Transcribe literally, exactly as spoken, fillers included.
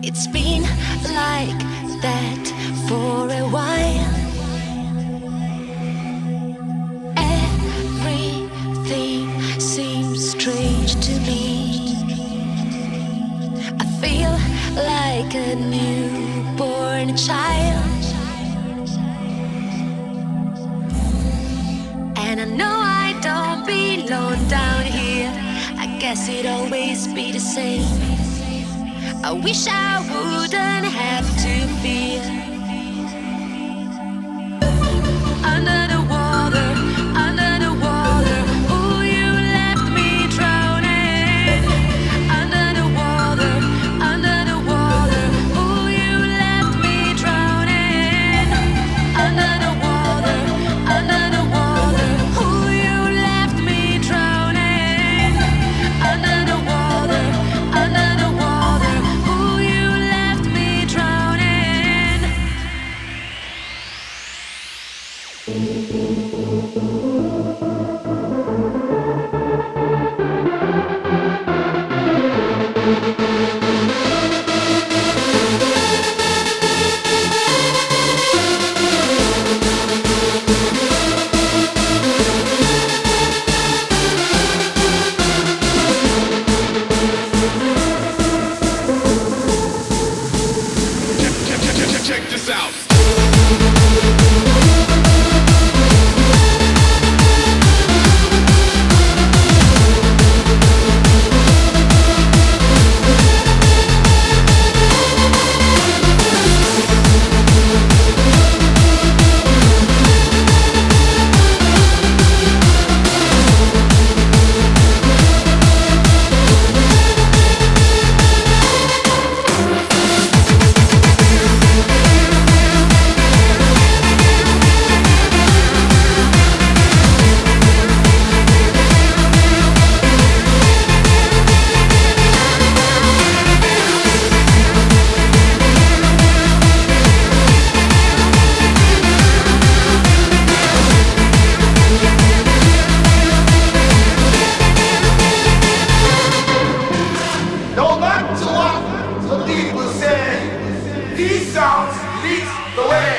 It's been like that for a while. Everything seems strange to me. I feel like a newborn child, and I know I don't belong down here. I guess it'd always be the same. I wish I wouldn't have to fear. Under the water, under the water, ooh, you left me drowning. Under the water, under the water, ooh, you left me drowning. Under the water, under the water, ooh, you left me drowning. Under the water, under the water. Check this out. The way